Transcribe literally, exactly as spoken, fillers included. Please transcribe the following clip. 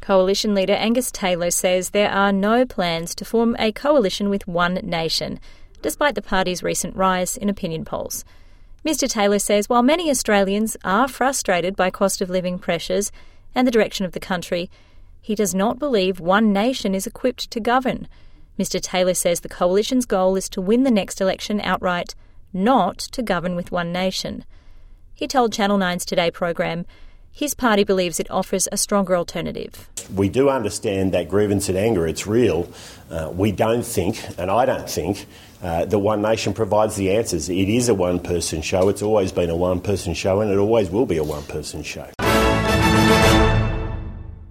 Coalition leader Angus Taylor says there are no plans to form a coalition with One Nation, despite the party's recent rise in opinion polls. Mister Taylor says while many Australians are frustrated by cost of living pressures and the direction of the country, he does not believe One Nation is equipped to govern. Mister Taylor says the coalition's goal is to win the next election outright, not to govern with One Nation. He told Channel nine's Today program his party believes it offers a stronger alternative. We do understand that grievance and anger, it's real. Uh, we don't think, and I don't think, uh, that One Nation provides the answers. It is a one-person show. It's always been a one-person show, and it always will be a one-person show.